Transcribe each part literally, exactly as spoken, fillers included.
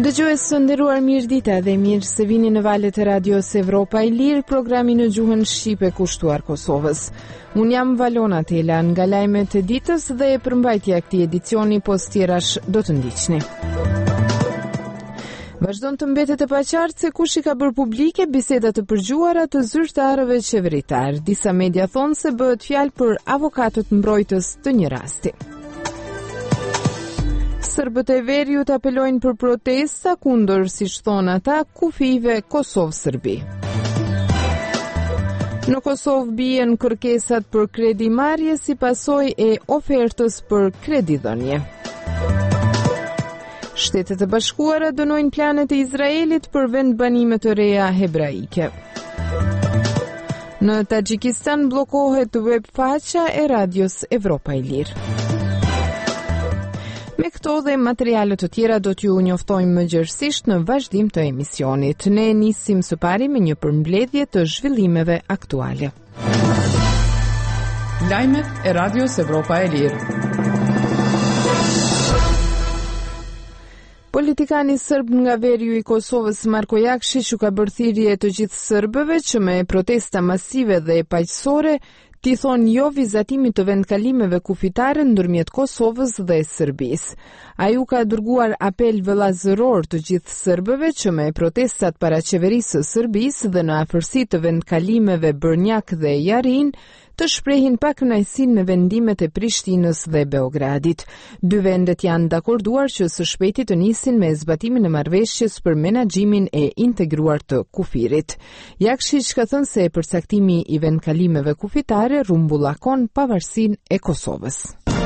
Dëgjues të nderuar, mirë dita dhe mirë se vini në valët e radios Evropa e Lirë, programi në gjuhën shqipe kushtuar Kosovës. Unë jam Valona Tela nga lajmet e ditës dhe e përmbajtja e këtij edicioni, pos tjerash do të ndiqni. Vazhdon të mbetet e paqartë se kush i ka bërë publike bisedat të përgjuara të zyrtarëve qeveritar. Disa media thonë se bëhet fjalë për avokatët mbrojtës të një rasti. Serbët e Veriut apelojnë për protesta kundër, siç thonë ata, kufive Kosovë-Serbi. Në Kosovë bien kërkesat për kredimarrje si pasojë e ofertës për kredidhënie. Shtetet e Bashkuara dënojnë planet e Izraelit për vendbanime të reja hebraike. Në Tagjikistan bllokohet web faqja e radios Evropa e Lirë. Me këto dhe materiale të tjera do t'ju njoftojmë më gjërësisht në vazhdim të emisionit. Ne nisim së pari me një përmbledhje të zhvillimeve aktuale. Lajmet e radios Evropa e Lirë. Politikani sërb nga Veriu i Kosovës Marko Jakshi që ka bërë thirrje të gjithë sërbëve që me protesta masive dhe paqësore ti thonë jo vizatimit të vendkalimeve kufitare ndërmjet Kosovës dhe Serbisë. Ai u ka dërguar apel vëllazëror të gjithë serbëve që me protestat para qeverisë së Serbisë dhe në afërsi të vendkalimeve Brnjak dhe Jarin të shprehin pakënaqësinë me vendimet e Prishtinës dhe Beogradit. Dy vendet janë dakorduar që së shpejti të nisin me zbatimin e marrëveshjes për menaxhimin e integruar të kufirit. Jakshi ka thënë se përcaktimi i vendkalimeve kufitare rumbullakon pavarësinë e Kosovës.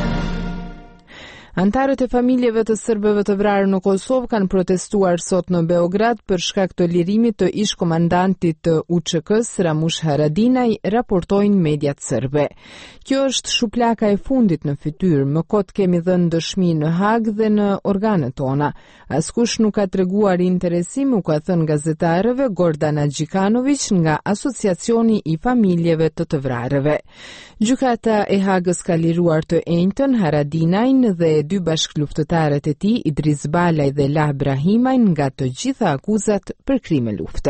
Antarët e familjeve të serbëve të vrarë në Kosovë kanë protestuar sot në Beograd për shkak të lirimit të ish-komandantit të U Ç K-s Ramush Haradinaj, raportojnë mediat serbe. Kjo është shuplaka e fundit në fytyrë, më kot kemi dhënë dëshmi në Hag dhe në organet tona. Askush nuk ka treguar interesim, u ka thënë gazetarëve Gordana Gjikanović nga Asociacioni i Familjeve të të vrarëve. Gjykata e Hagës ka liruar të enjtën Haradinajn dhe dy bashkëluftëtarët e tij, Idris Balaj dhe Lah Brahimajn, nga të gjitha akuzat për krime lufte.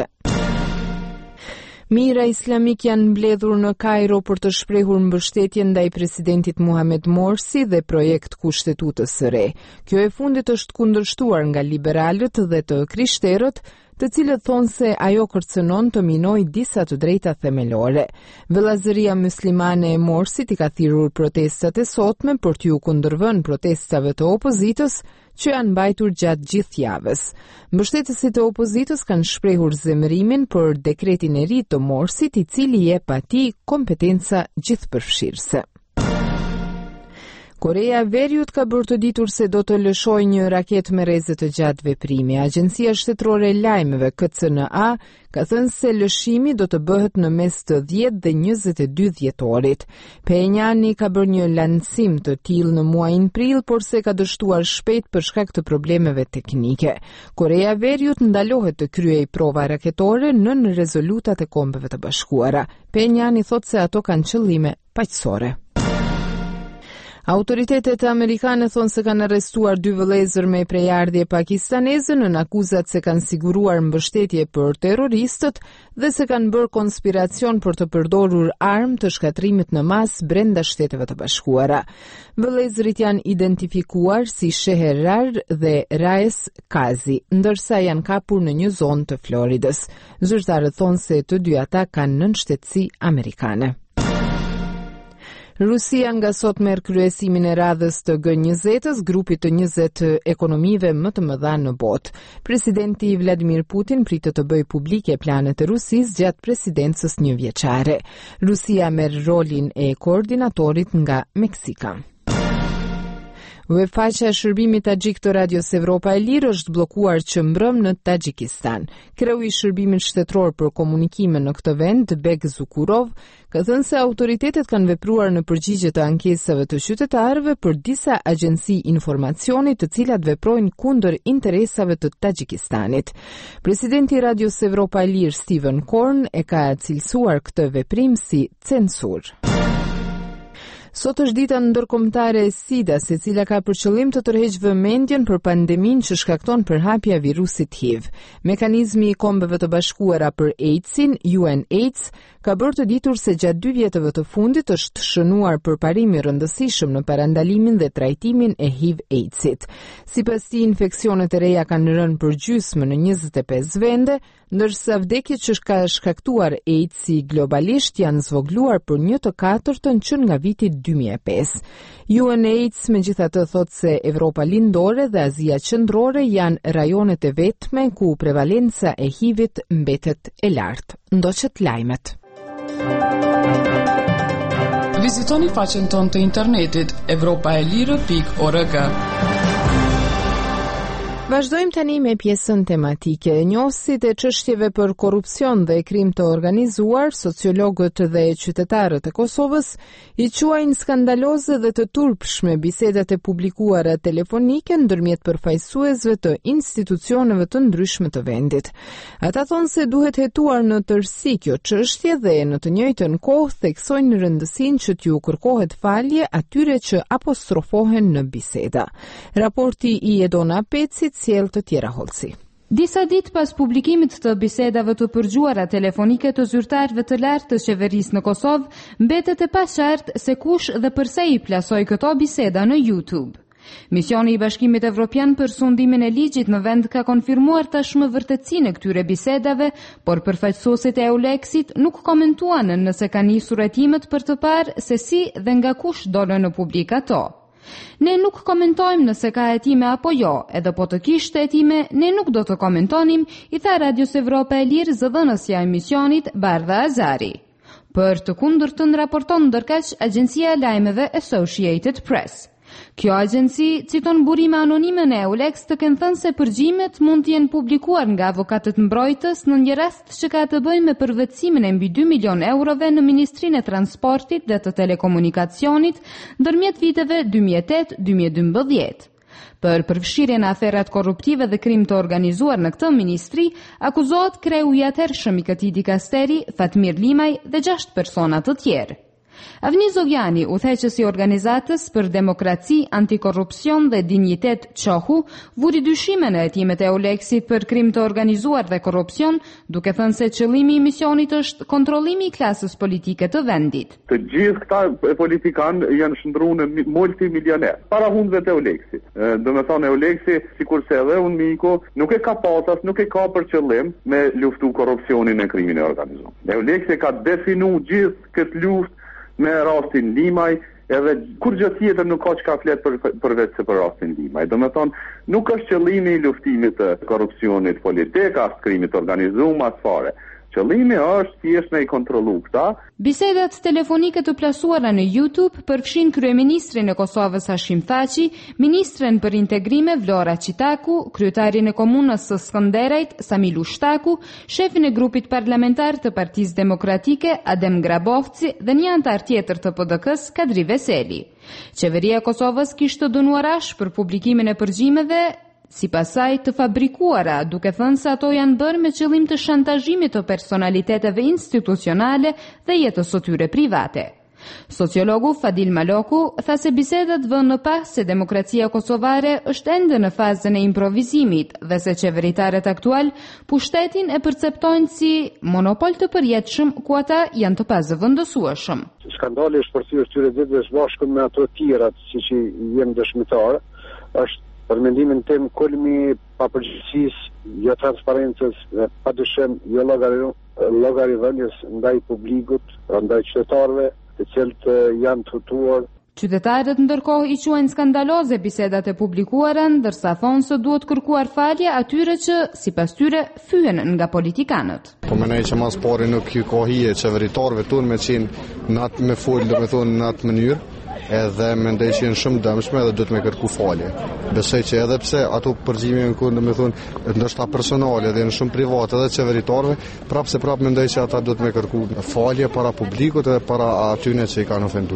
Mira Islamik janë mbledhur në Kairo për të shprehur mbështetje ndaj presidentit Muhamet Morsi dhe projekt kushtetutës së re. Kjo e fundit është kundërshtuar nga liberalët dhe të krishterët, të cilët thonë se ajo kërcënon të minoj disa të drejta themelore. Vëllazëria muslimane e Morsit i ka thirrur protestat e sotme për t'ju kundërvënë protestave të opozitës që janë mbajtur gjatë gjithë javës. Mbështetësit e opozitës kanë shprehur zemërimin për dekretin e ri të Morsit, i cili jep atij kompetenca gjithëpërfshirëse. Korea e Veriut ka bërë të ditur se do të lëshojë një raketë me rreze të gjatë veprimi. Agjencia Shtetërore e Lajmeve K C N A ka thënë se lëshimi do të bëhet në mes të dhjetë dhe njëzet e dy dhjetorit. Pyongyani ka bërë një lancim të tillë në muajin prill, por se ka dështuar shpejt për shkak të problemeve teknike. Korea e Veriut ndalohet të kryejë prova raketore nën rezolutat e Kombeve të Bashkuara. Pyongyani thotë se ato kanë qëllime paqësore. Autoritetet amerikane thonë se kanë arrestuar dy vëllezër me prejardhje pakistaneze në akuzat se kanë siguruar mbështetje për terroristët dhe se kanë bërë konspiracion për të përdorur armë të shkatrimit në masë brenda Shteteve të Bashkuara. Vëllezërit janë identifikuar si Sheherar dhe Raes Kazi, ndërsa janë kapur në një zonë të Floridës. Zyrtarët thonë se të dy ata kanë nënshtetësi amerikane. Rusia nga sot merr kryesimin e radhës të G njëzet-s, grupit të njëzet ekonomive më të mëdha në botë. Presidenti Vladimir Putin pritet të bëjë publike planet e Rusisë gjatë presidencës njëvjeçare. Rusia merr rolin e koordinatorit nga Meksika. Webfaqja e shërbimit tagjik të radios Evropa e Lirë është bllokuar që mbrëm në Tagjikistan. Kreu i shërbimit shtetëror për komunikime në këtë vend, Bek Zukurov, ka thënë se autoritetet kanë vepruar në përgjigje të ankesave të qytetarëve për disa agjenci informacioni të cilat veprojnë kundër interesave të Tagjikistanit. Presidenti i radios Evropa e Lirë, Steven Korn, e ka cilësuar këtë veprim si censur. Sot është dita ndërkombëtare e SIDA-s, e cila ka për qëllim të tërheqë vëmendjen për pandeminë që shkakton përhapja e virusit H I V. Mekanizmi i Kombeve të Bashkuara për AIDS-in, U N AIDS, ka bërë të ditur se gjatë dy vjetëve të fundit është shënuar përparim i rëndësishëm në parandalimin dhe trajtimin e H I V-AIDS-it. Sipas tij, infeksionet e reja kanë rënë përgjysmë në njëzet e pesë vende, ndërsa vdekjet që ka shkaktuar AIDS-i globalisht janë zvogluar për një të katërtën që nga viti dy mijë e pesë. U N AIDS megjithatë thotë se Evropa Lindore dhe Azia Qendrore janë rajonet e vetme ku prevalenca e H I V-it mbetet e lartë. Ndoqët lajmet. Vizitoni faqen tonë të internetit evropaelire pikë org. Vazhdojmë tani me pjesën tematike. Njohësit e çështjeve për korrupsion dhe krim të organizuar, sociologët dhe qytetarët e Kosovës i quajnë skandaloze dhe të turpshme bisedat e publikuara telefonike ndërmjet përfaqësuesve të institucioneve të ndryshme të vendit. Ata thonë se duhet hetuar në tërësi kjo çështje dhe në të njëjtën kohë theksojnë rëndësinë që t'ju kërkohet falje atyre që apostrofohen në biseda. Raporti i Edona Pecit sjell të tjera holci. Disa ditë pas publikimit të bisedave të përgjuara telefonike të zyrtarëve të lartë të qeverisë në Kosovë, mbetet e paqartë se kush dhe pse i plasoi këto biseda në YouTube. Misioni i Bashkimit Evropian për sundimin e ligjit në vend ka konfirmuar tashmë vërtetësinë e këtyre bisedave, por përfaqësuesit e EULEX-it nuk komentuan nëse kanë nisur hetimet për të parë se si dhe nga kush dolën në publik ato. Ne nuk komentojmë nëse ka hetime apo jo, edhe po të kishte hetime, ne nuk do të komentonim, i tha Radios Evropa e Lirë zëdhënësja e emisionit Bardha Azari. Për të kundërtën raporton ndërkaq agjencia e lajmeve Associated Press. Kjo agjenci citon burime anonime në EULEX të kenë thënë se përgjimet mund të jenë publikuar nga avokatët mbrojtës në një rast që ka të bëjë me përvetësimin e mbi dy milion eurove në Ministrinë e Transportit dhe të Telekomunikacionit ndërmjet viteve dy mijë e tetë dy mijë e dymbëdhjetë. Për përfshirjen në aferat korruptive dhe krim të organizuar në këtë ministri, akuzohet kreu i atëhershëm i këtij dikasteri, Fatmir Limaj dhe gjashtë persona të tjerë. Avni Zovjani, udhëheqësi i organizatës për demokraci, antikorrupsion dhe dinjitet Qohu, vuri dyshime në hetimet e EULEX-it për krim të organizuar dhe korrupsion, duke thënë se qëllimi i misionit është kontrollimi i klasës politike të vendit. Të gjithë këta politikanë janë shndruar në multimilioner para hundëve të EULEX-it. Do të thonë EULEX-i, sikurse edhe unë miku, nuk e ka patas, nuk e ka për qëllim me luftu korrupsionin e krimin e organizuar. EULEX-i ka definu gjithë këtë luftë me rastin Limaj, edhe kur gjë tjetër nuk ka që ka flet për, për vetë se për rastin Limaj. Do me thonë, nuk është qëllimi i luftimit të korrupsionit politik, as krimit organizuar, as fare. Qëllimi është thjesht me i kontrollu këta. Bisedat telefonike të plasuara në YouTube përfshin kryeministrin e Kosovës Hashim Thaçi, ministren për integrime Vlora Qitaku, kryetarin e komunës së Skënderajt Samilu Shtaku, shefin e grupit parlamentar të Partisë Demokratike Adem Grabovci dhe një antar tjetër të P D K-s Kadri Veseli. Qeveria e Kosovës kishte dënuar ash për publikimin e përgjimeve si pasaj të fabrikuara, duke thënë se ato janë bërë me qëllim të shantazhimit të personaliteteve institucionale dhe jetës së tyre private. Sociologu Fadil Maloku tha se bisedat vënë në pas se demokracia kosovare është ende në fazën e improvizimit dhe se qeveritarët aktual pushtetin e perceptojnë si monopol të përjetshëm ku ata janë të pazëvendësueshëm. Skandali është përcjellë këtyre ditëve së bashku me ato të tjera siç i jemi dëshmitar, është për mendimin tim kulmi pa përgjegjësisë, jo transparencës dhe padyshim jo llogaridhënies ndaj publikut, ndaj qytetarëve, të cilët janë të hutuar. Qytetarët ndërkohë i quajnë skandaloze bisedat e publikuara, ndërsa thonë se duhet kërkuar falje atyre që, sipas tyre, fyen nga politikanët. Po mendoj që mas pari nuk ju ka hije qeveritarëve tonë me qenë natë me fol, do të thonë në atë mënyrë. Edhe mendoj që janë shumë dëmshme dhe duhet me kërku falje. Besoj që edhe pse ato përgjime janë ku, domethënë, ndoshta personale dhe janë shumë private edhe qeveritarëve, prapë se prapë mendoj që ata duhet me kërku falje para publikut dhe para atyre që i kanë ofenduar.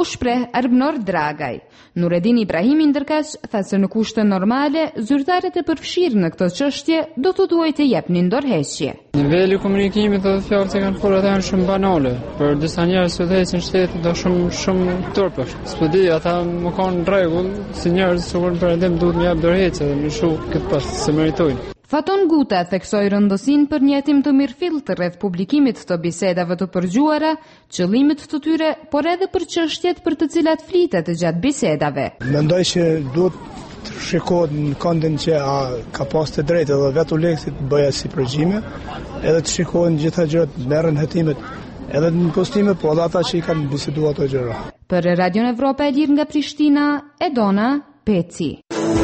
u shpreh Arbnor Dragaj. Nureddin Ibrahimi ndërkaq tha se në kushte normale zyrtarët e përfshirë në këtë çështje do të duhet të jepnin dorëheqje. Niveli i komunikimit dhe fjalët që kanë folur ata janë shumë banale. Për disa njerëz që udhëheqin shtetin do shumë shumë turpësh. S'po di, ata më kanë rregull, si njerëz që kanë përndim duhet më jap dorëheqje dhe më shoh këtë pas se meritojnë. Faton Guta theksoi rëndësinë për një hetim të mirëfillt rreth publikimit të bisedave të përgjuara, qëllimit të tyre, por edhe për çështjet për të cilat flitet gjatë bisedave. Mendoj që duhet të shikohet në këndin që a ka pas të drejtë edhe vetë Uleksit bëja si përgjime, edhe të shikohen gjitha gjërat, merren hetimet edhe në postime, po edhe ata që i kanë biseduar ato gjëra. Për Radion Evropa e Lirë nga Prishtina, Edona Peci.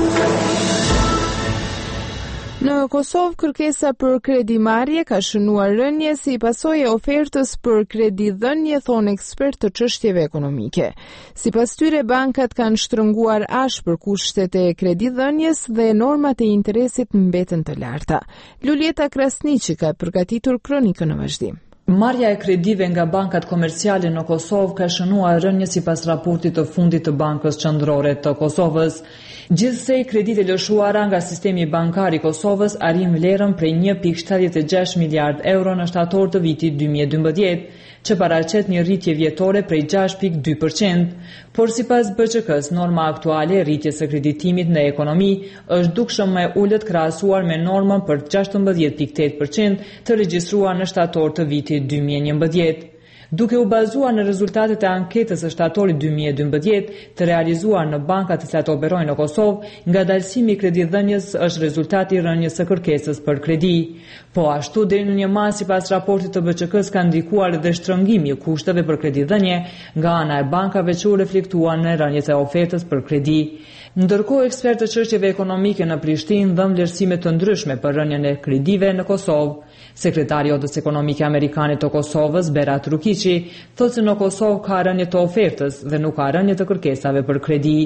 Në Kosovë, kërkesa për kredimarrje ka shënuar rënje si pasojë e ofertës për kredidhënie, thonë ekspert të çështjeve ekonomike. Sipas tyre, bankat kanë shtrënguar ashpër kushtet e kredidhënies dhe normat e interesit mbeten të larta. Lulieta Krasniqi ka përgatitur kronikën në vazhdim. Marrja e kredive nga bankat komerciale në Kosovë ka shënuar rënje sipas raportit të fundit të Bankës Qendrore të Kosovës. Gjithsej, kreditë lëshuara nga sistemi bankar i Kosovës arrin vlerën prej një pikë shtatëdhjetë e gjashtë miliard euro në shtator të vitit dy mijë e dymbëdhjetë, që paraqet një rritje vjetore prej gjashtë pikë dy përqind, por sipas B Q K-s, norma aktuale e rritjes së kreditimit në ekonomi është dukshëm më e ulët krahasuar me normën për gjashtëmbëdhjetë pikë tetë përqind të regjistruar në shtator të vitit dy mijë e njëmbëdhjetë. Duke u bazuar në rezultatet e anketës së shtatorit dy mijë e dymbëdhjetë të realizuar në bankat të cilat operojnë në Kosovë, ngadalësimi i kredidhënies është rezultati i rënjes së kërkesës për kredi. Po ashtu deri në një mas sipas raportit të B Q K-s ka ndikuar edhe shtrëngimi i kushteve për kredidhënie nga ana e bankave që u reflektuan në rënjet e ofertës për kredi. Ndërkohë, ekspertë të çështjeve ekonomike në Prishtinë dhënë vlerësime të ndryshme për rënjen e kredive në Kosovë. Sekretari i Odës Ekonomike Amerikane të Kosovës, Berat Rukiqi, thotë se në Kosovë ka rënje të ofertës dhe nuk ka rënje të kërkesave për kredi.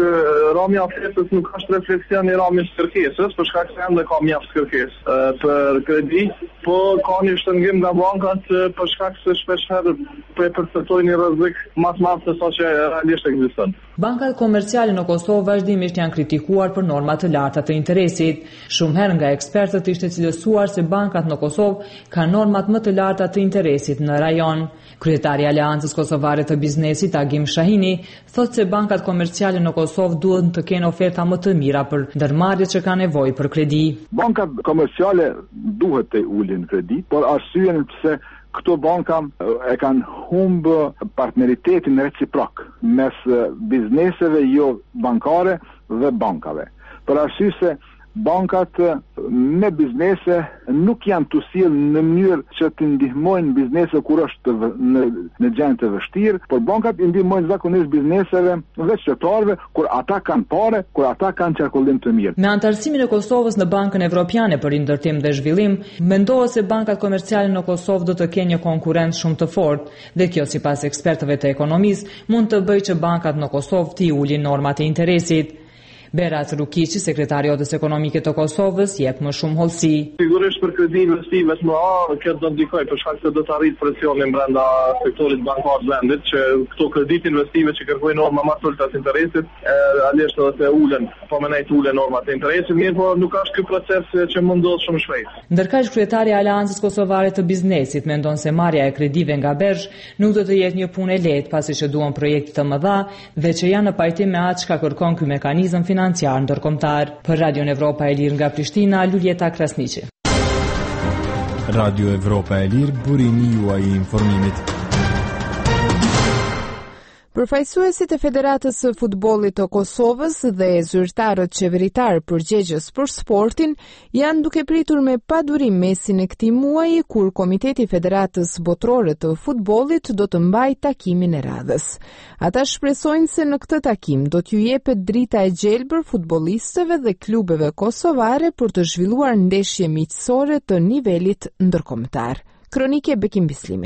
Rami ofertës nuk është refleksion i ramës së kërkesës, për shkak se ende ka mjaft kërkesë për kredi, po ka një shtrëngim nga bankat për shkak se shpesh herë po e perceptojnë një rrezik më të madh se sa që realisht ekziston. Bankat komerciale në Kosovë vazhdimisht janë kritikuar për norma të larta të interesit. Shumë herë nga ekspertët ishte cilësuar se bankat në Kosovë kanë normat më të larta të interesit në rajon. Kryetari i Aleancës Kosovare të Biznesit, Agim Shahini, thotë se bankat komerciale në Kosovë duhet të kenë oferta më të mira për ndërmarrjet që kanë nevojë për kredi. Bankat komerciale duhet të ulin kredi, por arsyeën pse këto banka e kanë humbë partneritetin reciprok mes bizneseve jo bankare dhe bankave. Për arsye se bankat me biznese nuk janë të sjellë në mënyrë që të ndihmojnë biznese kur është v, në, në gjendje të vështirë, por bankat i ndihmojnë zakonisht bizneseve dhe qytetarëve kur ata kanë parë, kur ata kanë qarkullim të mirë. Me anëtarësimin e Kosovës në Bankën Evropiane për Ndërtim dhe Zhvillim, mendohet se bankat komerciale në Kosovë do të kenë një konkurrencë shumë të fortë, dhe kjo sipas ekspertëve të ekonomisë mund të bëjë që bankat në Kosovë të ulin normat e interesit. Berat Rukiqi, sekretari i Odës Ekonomike të Kosovës, jep më shumë hollësi. Sigurisht për kredi investive më a kjo do ndikoj për shkak se do të arrit presionin brenda sektorit bankar të vendit që këto kredit investive që kërkojnë norma më të ulta të interesit, alisht edhe të ulen, po më nejt ulen normat e interesit, mirë po nuk është ky proces që mundohet shumë shpejt. Ndërkaq kryetari i Aleancës Kosovare të Biznesit mendon se marrja e kredive nga Bergj nuk do të jetë një punë e lehtë pasi që duan projekte të mëdha dhe që janë në pajtim me atë çka kërkon ky mekanizëm financiar ndërkombëtar. Për Radion Evropa e Lirë nga Prishtina, Lulieta Krasniqi. Radio Evropa e Lirë, burimi juaj i informimit. Përfaqësuesit e Federatës së Futbollit të Kosovës dhe zyrtarët qeveritar përgjegjës për sportin janë duke pritur me padurim mesin e këtij muaji kur Komiteti i Federatës Botërore të Futbollit do të mbajë takimin e radhës. Ata shpresojnë se në këtë takim do t'ju jepet drita e gjelbër futbollistëve dhe klubeve kosovare për të zhvilluar ndeshje miqësore të nivelit ndërkombëtar. Kronike Bekim Bislimit.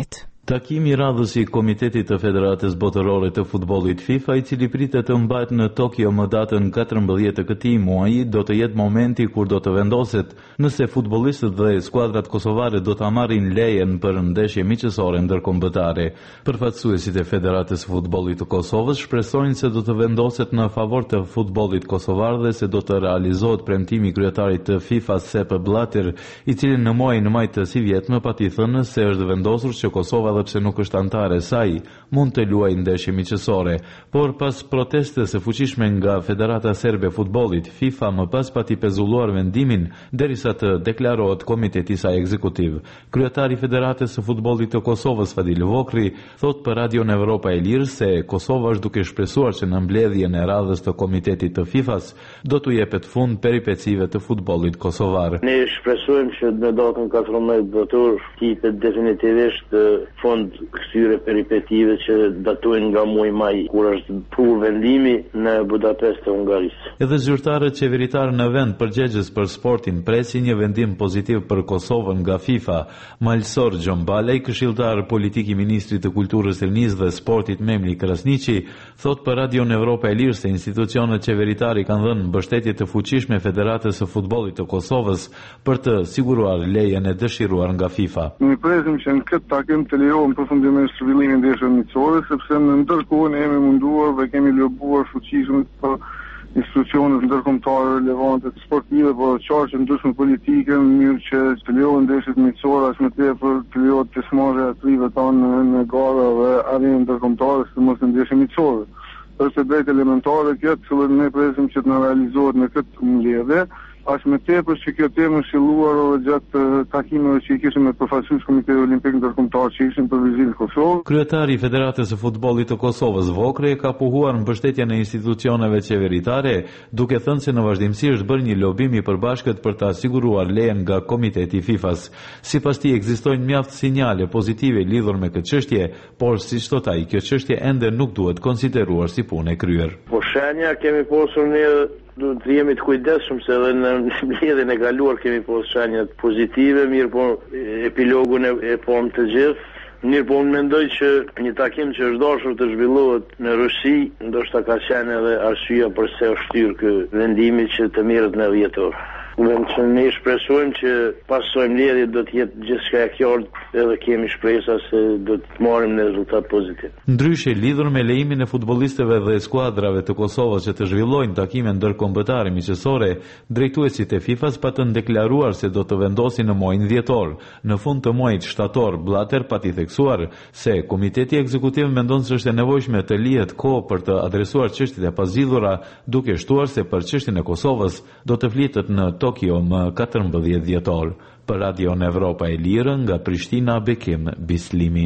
Takimi i radhës i Komitetit të Federatës Botërore të Futbollit FIFA, i cili pritet të mbahet në Tokyo më datën katërmbëdhjetë të këtij muaji, do të jetë momenti kur do të vendoset nëse futbollistët dhe skuadrat kosovare do ta marrin lejen për ndeshje miqësore ndërkombëtare. Përfaqësuesit e Federatës së Futbollit të Kosovës shpresojnë se do të vendoset në favor të futbollit kosovar dhe se do të realizohet premtimi i kryetarit të FIFA Sepp Blatter, i cili në muajin e majit të së vjetme pati thënë se është vendosur që Kosova dhe pse nuk është antare e saj, mund të luajë ndeshje miqësore, por pas protestës së fuqishme nga Federata Serbe e Futbollit, FIFA më pas pati pezulluar vendimin derisa të deklarohet komiteti i saj ekzekutiv. Kryetari i Federatës së Futbollit të Kosovës, Fadil Vokri, thot për Radion Evropa e Lirë se Kosova është duke shpresuar që në mbledhjen e radhës të komitetit të FIFA-s do t'u jepet fund peripecive të futbollit kosovar. Ne shpresojmë që në datën katërmbëdhjetë dhjetor tipet definitivisht fond këtyre peripetive që datojnë nga muaji maj, kur është prur vendimi në Budapest të Hungarisë. Edhe zyrtarët qeveritarë në vend përgjegjës për sportin presin një vendim pozitiv për Kosovën nga FIFA. Malsor Gjombalej, këshilltar politik i ministrit të kulturës, rinisë dhe sportit Memli Krasniqi, thot për Radion Evropa e Lirë se institucionet qeveritare kanë dhënë mbështetje të fuqishme Federatës së Futbollit të Kosovës për të siguruar lejen e dëshiruar nga FIFA. Ne presim që në këtë takim të lejohen përfundimisht zhvillimin e ndeshjeve miqësore, sepse në ndërkohë ne jemi munduar dhe kemi lobuar fuqishëm për institucionet ndërkombëtare relevante sportive, por çështje ndryshme politike, në mënyrë që të lejohen ndeshjet miqësore as më tepër të lejohet pjesëmarrja e atyve tonë në gara dhe arenë ndërkombëtare, sidomos në ndeshje miqësore. Është drejt elementare kjo, të cilën ne presim që të na realizohet në këtë mbledhje. As më tepër që kjo temë është filluar edhe gjatë takimeve që i kishim me përfaqësues Komitetit Olimpik Ndërkombëtar që ishin për vizitë në Kosovë. Kryetari i Federatës së Futbollit të Kosovës, Vokri, ka pohuar mbështetjen e institucioneve qeveritare, duke thënë se në vazhdimsi është bërë një lobim i përbashkët për të siguruar lejen nga Komiteti i FIFA-s. Sipas tij ekzistojnë mjaft sinjale pozitive lidhur me këtë çështje, por siç thot ai, kjo çështje ende nuk duhet konsideruar si punë e kryer. Po shenja kemi posur ne duhet të jemi të kujdesshëm se edhe në mbledhjen e kaluar kemi posë shenjat pozitive, mirë po epilogun e, e pom të gjithë. Mirë po unë mendoj që një takim që është dashur të zhvillohet në Rusi, ndoshta ka qenë edhe arsyeja pse është shtyrë ky vendimi që të merret në dhjetor. Vend që ne shpresojmë që pas kësaj mbledhje do të jetë gjithçka e qartë, edhe kemi shpresa se do të marrim një rezultat pozitiv. Ndryshe, lidhur me lejimin e futbollistëve dhe skuadrave të Kosovës që të zhvillojnë takime ndërkombëtare miqësore, drejtuesit e FIFA-s patën deklaruar se do të vendosin në muajin dhjetor. Në fund të muajit shtator, Blatter pati theksuar se Komiteti Ekzekutiv mendon se është e nevojshme të lihet kohë për të adresuar çështjet e pazgjidhura, duke shtuar se për çështjen e Kosovës do të flitet në Tokyo më katërmbëdhjetë dhjetor. Për Radion Evropa e Lirë, nga Prishtina, Bekim Bislimi.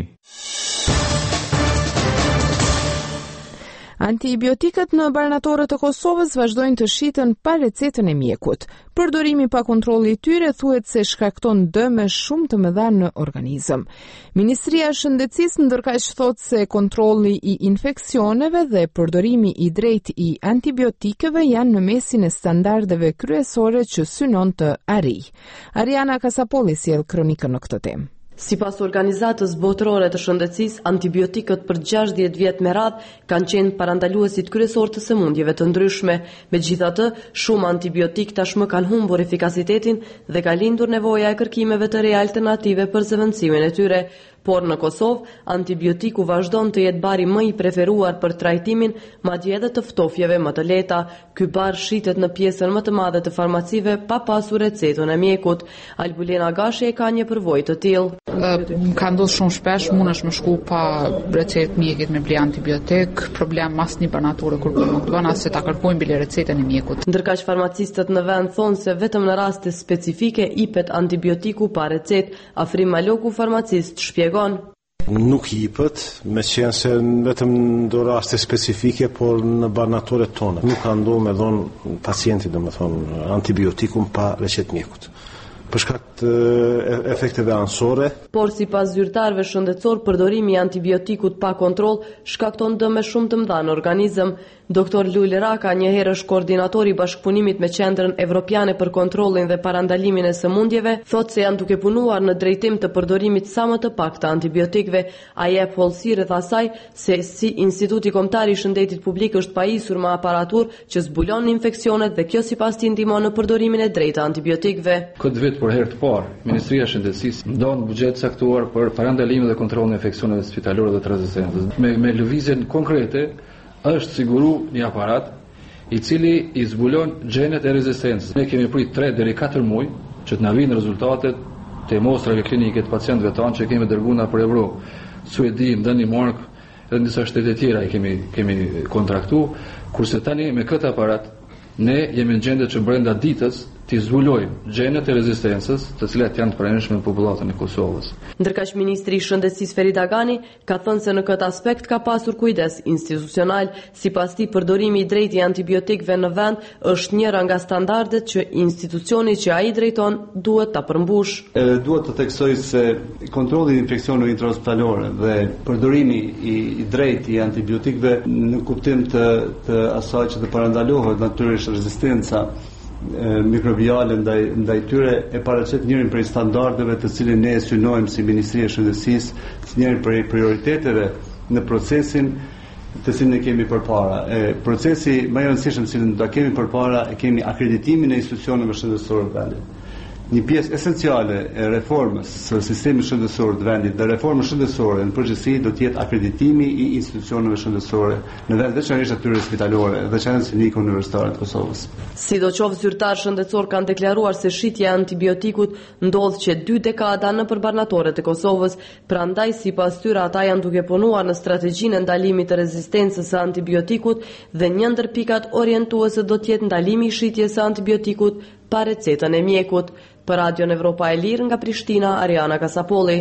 Antibiotikët në barnatorët të Kosovës vazhdojnë të shiten pa recetën e mjekut. Përdorimi pa kontrolli i tyre thuhet se shkakton dëme shumë të mëdha në organizëm. Ministria e Shëndetësisë ndërkaq thotë se kontrolli i infeksioneve dhe përdorimi i drejtë i antibiotikëve janë në mesin e standardeve kryesore që synon të arrijë. Ariana Kasapolli sjell kronikën në këtë temë. Sipas Organizatës Botërore të Shëndetësisë, antibiotikët për gjashtëdhjetë vjet me radhë kanë qenë parandaluesit kryesor të sëmundjeve të ndryshme. Megjithatë, shumë antibiotik tashmë kanë humbur efikasitetin dhe ka lindur nevoja e kërkimeve të reja alternative për zëvendësimin e tyre. Por në Kosovë, antibiotiku vazhdon të jetë bari më i preferuar për trajtimin, madje edhe të ftofjeve më të lehta. Ky bar shitet në pjesën më të madhe të farmacive pa pasur recetën e mjekut. Albulena Gashi e ka një përvojë të tillë. Më ka ndodhur shumë shpesh, mundesh më shku pa recetë mjekit me ble antibiotik, problem mas një barnatore kur nuk dëgjon as se ta kërkojnë bile recetën e mjekut. Ndërkaq farmacistët në vend thonë se vetëm në raste specifike jepet antibiotiku pa recetë. Afrim Maloku, farmacist, shpjegon. Nuk jipët, me qenë se vetëm në raste specifike, por në barnatoret tonë. Nuk ka ndohur me dhon pacientit, domethënë, antibiotikum pa recetë mjekut. për shkak të efekteve anësore. Por sipas zyrtarëve shëndetësor, përdorimi i antibiotikut pa kontroll shkakton dëme shumë të mëdha në organizëm. Doktor Lule Raka, një herë është koordinatori i bashkëpunimit me Qendrën Evropiane për kontrollin dhe parandalimin e sëmundjeve, thotë se janë duke punuar në drejtim të përdorimit sa më të pak të antibiotikëve. Ai jep hollësi rreth asaj se si Instituti Kombëtar i Shëndetit Publik është pajisur me aparaturë që zbulon infeksionet dhe kjo sipas tij ndihmon në përdorimin e drejtë të antibiotikëve. Këtë vit për herë të parë, Ministria e Shëndetësisë ndon buxhet caktuar për parandalimin dhe kontrollin e infeksioneve spitalore dhe të rezistencës. Me, me lëvizjen konkrete është siguru një aparat i cili i zbulon gjenet e rezistencës. Ne kemi prit tre deri katër muaj që të na vinë rezultatet të mostrave klinike të pacientëve tanë që kemi dërguar për Evropë, Suedi, Danimark dhe në disa shtete tjera i kemi kemi kontraktuar, kurse tani me këtë aparat ne jemi në gjendje që brenda ditës të zbulojmë gjenet e rezistencës, të cilat janë të pranishme në popullatën e Kosovës. Ndërkaq ministri i Shëndetësisë Ferit Agani ka thënë se në këtë aspekt ka pasur kujdes institucional. Sipas tij, përdorimi i drejtë i antibiotikëve në vend është njëra nga standardet që institucioni që ai drejton duhet ta përmbush. Edhe duhet të theksoj se kontrolli i infeksioneve intrahospitalore dhe përdorimi i, i drejtë i antibiotikëve në kuptim të, të asaj që të parandalohet natyrisht rezistenca mikrobiale ndaj ndaj tyre e paraqet njërin prej standardeve të cilin ne e synojmë si Ministri e Shëndetësisë, si njërin prej prioriteteve në procesin të cilin ne kemi përpara. E, procesi më i rëndësishëm që do ta kemi përpara e kemi akreditimin e institucioneve shëndetësore të vendit. Një pjesë esenciale e reformës së sistemit shëndetësor të vendit dhe reformës shëndetësore në përgjithësi do të jetë akreditimi i institucioneve shëndetësore në vend, veçanërisht atyre spitalore, veçanërisht klinikë universitare të Kosovës. Sidoqoftë, zyrtar shëndetësor kanë deklaruar se shitja e antibiotikut ndodh që dy dekada në përbarnatoret e Kosovës, prandaj sipas tyre ata janë duke punuar në strategjinë e ndalimit të rezistencës së antibiotikut dhe një ndër pikat orientuese do të jetë ndalimi i shitjes së antibiotikut pa recetën e mjekut. Për Radion Evropa e Lirë nga Prishtina, Ariana Kasapolli.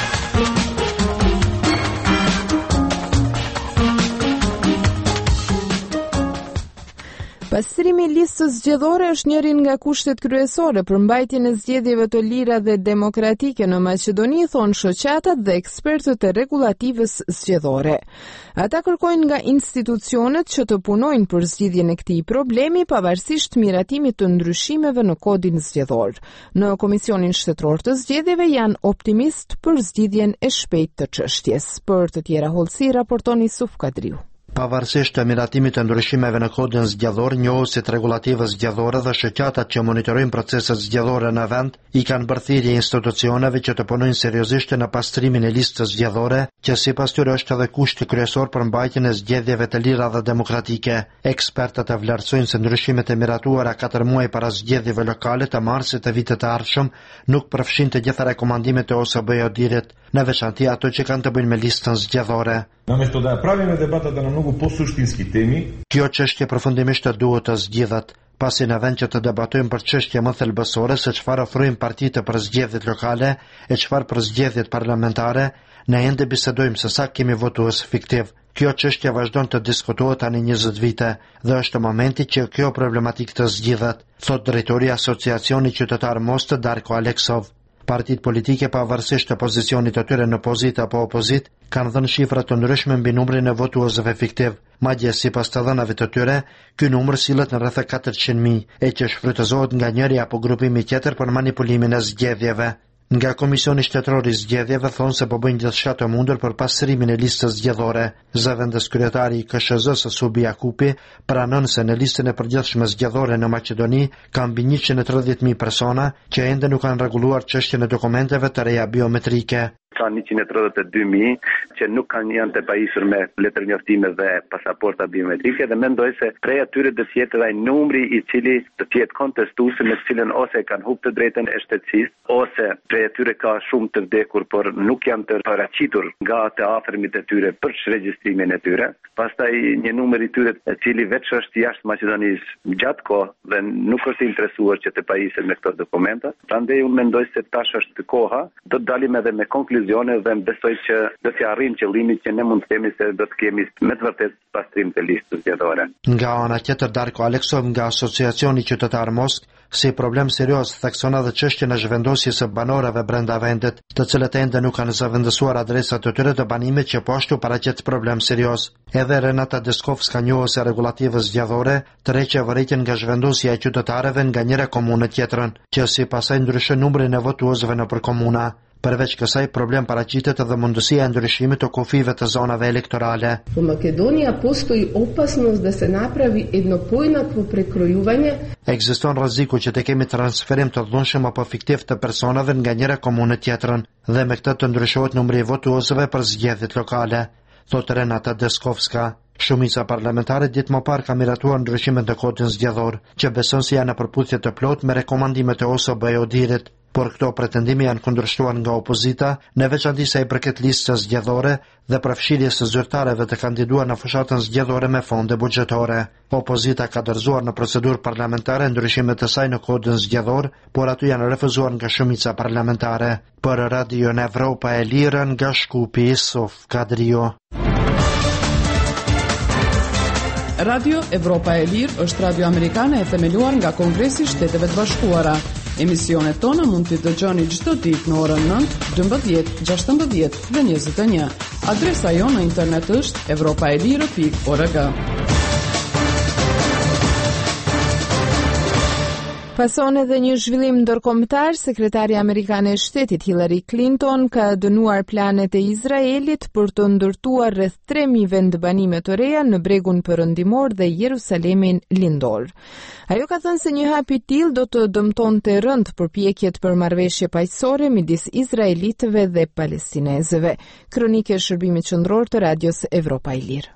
Pastrimi i listës zgjedhore është njëri nga kushtet kryesore për mbajtjen e zgjedhjeve të lira dhe demokratike në Maqedoni, thonë shoqatat dhe ekspertët e rregullativës zgjedhore. Ata kërkojnë nga institucionet që të punojnë për zgjidhjen e këtij problemi pavarësisht miratimit të ndryshimeve në kodin zgjedhor. Në Komisionin Shtetëror të Zgjedhjeve janë optimist për zgjidhjen e shpejtë të çështjes. Për të tjera hollësi raporton Yusuf Kadriu. Pavarësisht të miratimit të ndryshimeve në kodin zgjedhor, njohësit rregulativës zgjedhore dhe shoqatat që monitorojnë proceset zgjedhore në vend i kanë bërë thirrje institucioneve që të punojnë seriozisht në pastrimin e listës zgjedhore, që sipas tyre është edhe kushti kryesor për mbajtjen e zgjedhjeve të lira dhe demokratike. Ekspertët e vlerësojnë se ndryshimet e miratuara katër muaj para zgjedhjeve lokale të marsit të vitit të ardhshëm nuk përfshin të gjitha rekomandimet e O S B Odirit, në veçanti ato që kanë të bëjnë me listën zgjedhore. Наместо да правиме дебатата на многу посуштински теми, kjo çështje përfundimisht duhet të zgjidhet, pasi në vend që të debatojmë për çështje më thelbësore se çfarë ofrojnë partitë për zgjedhjet lokale e çfarë për zgjedhjet parlamentare, ne ende bisedojmë se sa kemi votues fiktiv. Kjo çështje vazhdon të diskutohet tani njëzet vite dhe është momenti që kjo problematikë të zgjidhet, thot drejtori i Asociacionit Qytetar Most Darko Aleksov. Partitë politike, pavarësisht të pozicionit të tyre në pozitë apo opozit, kanë dhënë shifra të ndryshme mbi numrin e votuesve fiktiv. Madje sipas të dhënave të tyre, ky numër sillet në rreth katërqind mijë, e që shfrytëzohet nga njëri apo grupimi tjetër për manipulimin e zgjedhjeve. Nga Komisioni Shtetëror i Zgjedhjeve thonë se po bëjnë gjithçka të mundur për pastrimin e listës zgjedhore. Zëvendës kryetari i K S Z-s Subi Jakupi pranon se në listën e përgjithshme zgjedhore në Maqedoni ka mbi njëqind e tridhjetë mijë persona që ende nuk kanë rregulluar çështjen e dokumenteve të reja biometrike. Ka njëqind e tridhjetë e dy mijë që nuk kanë janë të pajisur me letër njoftime dhe pasaporta biometrike dhe mendoj se prej atyre do të jetë edhe ai numri i cili do të jetë kontestues me cilën ose kanë humbur të drejtën e shtetësisë ose prej atyre ka shumë të vdekur por nuk janë të paraqitur nga të afërmit e tyre për regjistrimin e tyre. Pastaj një numër i tyre i cili vetë është jashtë Maqedonisë gjatë kohë dhe nuk është interesuar që të pajiset me këto dokumenta. Prandaj unë mendoj se tash është koha, do të dalim edhe me konkluzionin vizione dhe besoj që do të arrijmë qëllimin që ne mund të themi se do të kemi me të vërtetë pastrim të listës zgjedhore. Nga ana tjetër, Darko Aleksov nga Asociacioni Qytetar Mosk si problem serioz thekson edhe çështjen e zhvendosjes së banorëve brenda vendit, të cilët ende nuk kanë zëvendësuar adresat e tyre të banimit, që po ashtu paraqet problem serioz. Edhe Renata Deskovska, njohëse rregullativës zgjedhore, tërheqë vërejtjen nga zhvendosja e qytetarëve nga njëra komunë tjetrën, që si pasaj ndryshon numrin e votuesve nëpër komuna. Përveç kësaj, problem paraqitet edhe mundësia e ndryshimit të kufive të zonave elektorale. U Makedonija postoji opasnost da se napravi jedno pojednako prekrojuvanje. Ekziston rreziku që të kemi transferim të dhunshëm apo fiktiv të personave nga njëra komunë tjetrën, dhe me këtë të ndryshohet numri i votuesve për zgjedhjet lokale, thot Renata Deskovska. Shumica parlamentare ditë më parë ka miratuar ndryshimet në kodin zgjedhor, që beson se janë në përputhje të plot me rekomandimet e O S B-s së Odirit, por këto pretendime janë kundërshtuar nga opozita, në veçanti sa i përket listës zgjedhore dhe përfshirjes së zyrtarëve të kandiduar në fushatën zgjedhore me fonde buxhetore. Opozita ka dorëzuar në procedurë parlamentare ndryshimet e saj në kodin zgjedhor, por ato janë refuzuar nga shumica parlamentare. Për Radio Evropa e Lirë nga Shkupi, Sof Kadrio. Radio Evropa e Lirë është radio amerikane e themeluar nga Kongresi i Shteteve të Bashkuara. Emisionet tona mund t'i dëgjoni çdo ditë në orën nëntë, dymbëdhjetë, gjashtëmbëdhjetë dhe njëzet e një. Adresa jonë në internet është evropaelire pikë org. Pason edhe një zhvillim ndërkombëtar. Sekretarja amerikane e shtetit Hillary Clinton ka dënuar planet e Izraelit për të ndërtuar rreth tre mijë vendbanime të reja në bregun perëndimor dhe Jerusalemin lindor. Ajo ka thënë se një hap i tillë do të dëmtonte rënd përpjekjet për marrëveshje paqësore midis izraelitëve dhe palestinezëve. Kronike e shërbimit qendror të Radios Evropa e Lirë.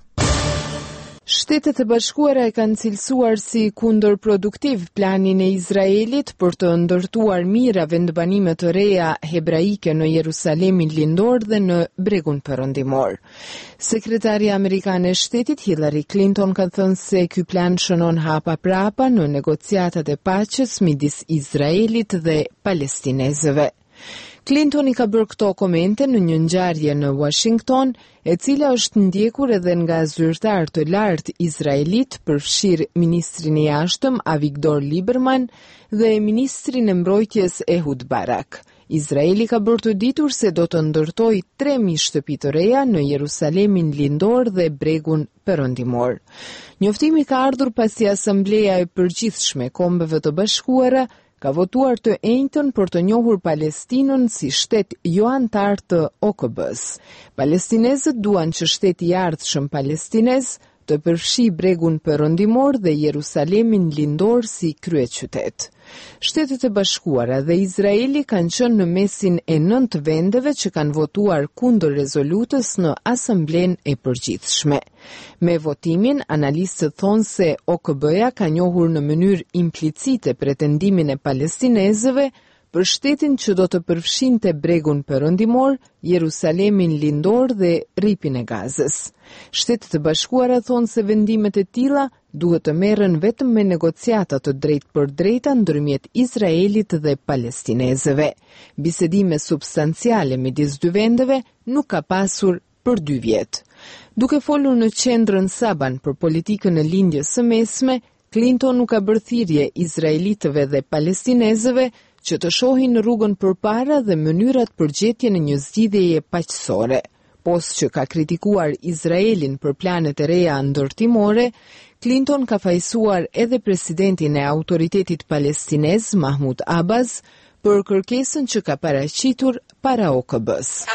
Shtetet e Bashkuara e kanë cilësuar si kundërproduktiv planin e Izraelit për të ndërtuar mira vendbanime të reja hebraike në Jerusalemin lindor dhe në bregun perëndimor. Sekretarja amerikane e shtetit Hillary Clinton ka thënë se ky plan shënon hapa prapa në negociatat e paqes midis Izraelit dhe palestinezëve. Clinton i ka bërë këto komente në një ngjarje në Washington, e cila është ndjekur edhe nga zyrtar të lartë izraelit, përfshir ministrin e jashtëm Avigdor Lieberman dhe ministrin e mbrojtjes Ehud Barak. Izraeli ka bërë të ditur se do të ndërtoj tre mijë shtëpi të reja në Jerusalemin lindor dhe bregun perëndimor. Njoftimi ka ardhur pasi Asambleja e Përgjithshme e Kombeve të Bashkuara ka votuar të enjtën për të njohur Palestinën si shtet jo antar të O K B-s. Palestinezët duan që shteti i ardhshëm palestinez të përfshi bregun perëndimor dhe Jerusalemin lindor si kryeqytet. Shtetet e Bashkuara dhe Izraeli kanë qenë në mesin e nëntë vendeve që kanë votuar kundër rezolutës në Asamblen e Përgjithshme. Me votimin, analistët thonë se O K B-ja ka njohur në mënyrë implicite pretendimin e palestinezëve për shtetin që do të përfshinte bregun perëndimor, Jerusalemin lindor dhe rripin e Gazës. Shtetet e Bashkuara thonë se vendimet e tilla duhet të merren vetëm me negociata të drejtë për drejta ndërmjet Izraelit dhe palestinezëve. Bisedime substanciale midis dy vendeve nuk ka pasur për dy vjet. Duke folur në qendrën Saban për politikën e lindjes së mesme, Clinton nuk ka bërë thirrje izraelitëve dhe palestinezëve që të shohin rrugën përpara dhe mënyrat për gjetjen e një zgjidhjeje paqësore. Post që ka kritikuar Izraelin për planet e reja ndërtimore, Clinton ka fajsuar edhe presidentin e autoritetit palestinez Mahmud Abbas për kërkesën që ka paraqitur para O K B-s.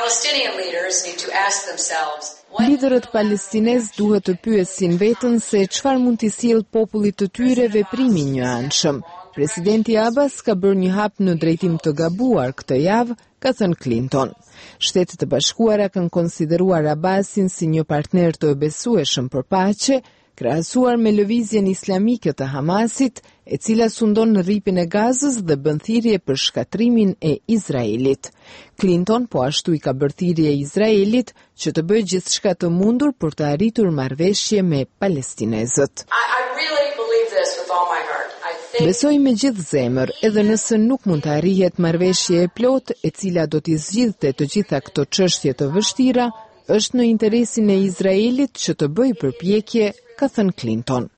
Liderët palestinez duhet të pyesin veten se çfarë mund t'i sjellë popullit të tyre veprimi një anshëm. Presidenti Abbas ka bërë një hap në drejtim të gabuar këtë javë, ka thënë Clinton. Shtetet e Bashkuara kanë konsideruar Abbasin si një partner të besueshëm për paqe, krahasuar me lëvizjen islamike të Hamasit, e cila sundon në rripin e Gazës dhe bën thirrje për shkatrimin e Izraelit. Clinton po ashtu i ka bërë thirrje Izraelit që të bëjë gjithçka të mundur për të arritur marrëveshje me palestinezët. I, I really believe this with all my heart. I Besoj me gjithë zemër, edhe nëse nuk mund të arrihet marrëveshje e plot, e cila do t'i zgjidhte të gjitha këto çështje të vështira, është në interesin e Izraelit që të bëjë përpjekje, ka thënë Clinton.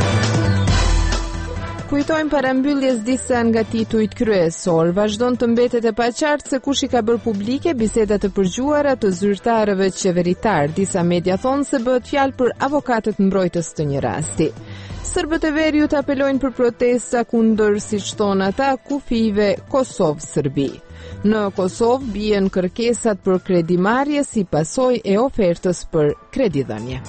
Kujtojmë parambyljes disa nga titujt kryesor. Vazhdon të mbetet e paqartë se kush i ka bërë publike bisedat e përgjuara të zyrtarëve qeveritar. Disa media thonë se bëhet fjalë për avokatët mbrojtës të një rasti. Serbët e Veriut apelojnë për protesta kundër, siç thonë ata, kufive Kosovë-Serbi. Në Kosovë bien kërkesat për kredimarrje si pasojë e ofertës për kredidhënie.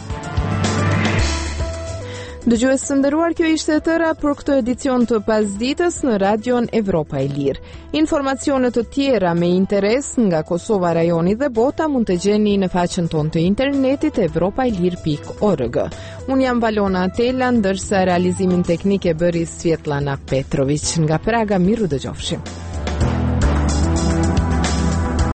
Dëgjues të nderuar, kjo ishte e tëra për këtë edicion të pasdites në Radion Evropa e Lirë. Informacione të tjera me interes nga Kosova, rajoni dhe bota mund të gjeni në faqen tonë të internetit evropaelir pikë org. Unë jam Valona Atela, ndërsa realizimin teknik e bëri Svetlana Petrović. Nga Praga, miru dëgjofshim.